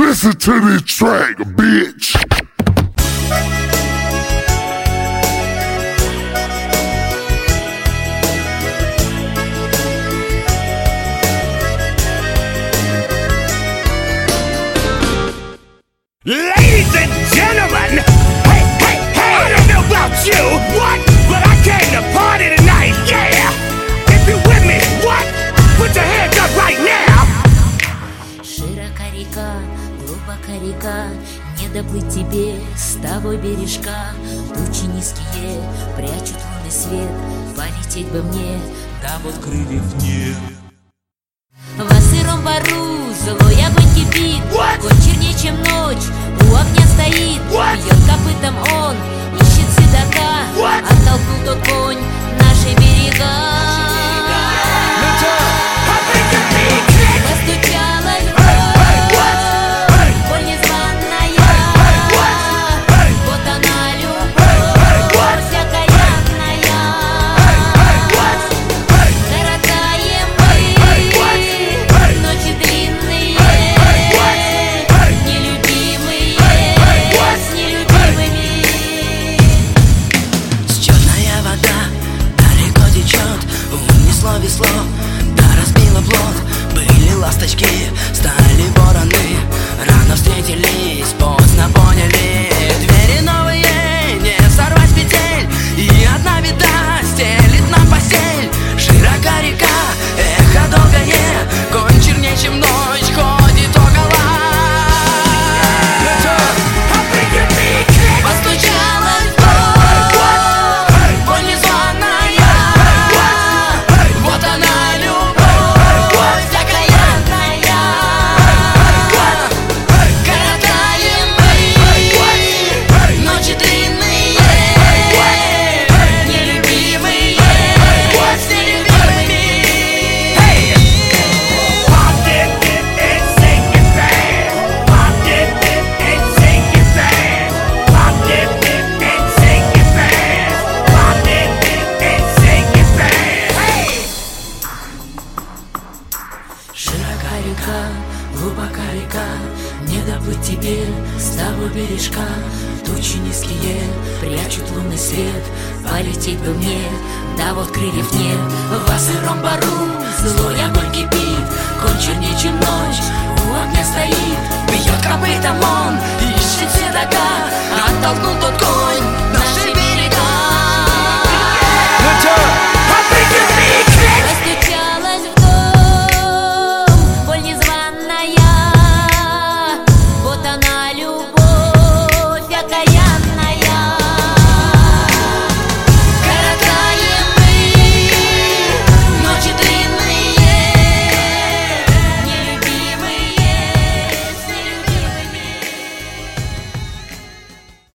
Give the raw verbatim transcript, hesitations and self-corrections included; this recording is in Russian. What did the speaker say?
Listen to this track, bitch. Ladies and gentlemen, hey, hey, hey, I don't know about you, what? But I came to party tonight, yeah! If you with me, what? Put your hands up right now! Широка река, глубока река, не доплыть тебе с того бережка. Тучи низкие прячут лунный свет, полететь бы мне, да вот крыльев нет. Во сыром бару злой огонь кипит, огонь чернее, чем ночь, у огня стоит. Бьет копытом он, ищет седока, оттолкнул тот конь наши берега. Постучалась в дверь, боль незваная, вот она любовь окаянная. Коротаем мы ночи длинные, нелюбимые с нелюбимыми. Черная вода далеко течет, унесло весло, да разбило плот. Были ласточки, стали вороны, рано встретились, поздно поняли. Двери новые, не сорвать с петель, и одна беда стелит нам постель. Широка река, эхо долгое, конь чернее, чем ночь, ходит около. Постучалась в дверь, боль незваная, вот она любовь окаянная. Коротаем мы ночи длинные, нелюбимые с нелюбимыми. Pop it and sing it fast. Pop it and sing it fast. Pop it and sing it fast. Pop it and sing it fast. Hey! Широка река, глубока река, не доплыть теперь с того бережка. Тучи низкие прячут лунный свет, полететь бы мне, да вот крыльев нет. Во сыром бару злой огонь кипит, конь чернее, чем ночь, у огня стоит. Бьет копытом он, ищет седока, оттолкнул тот конь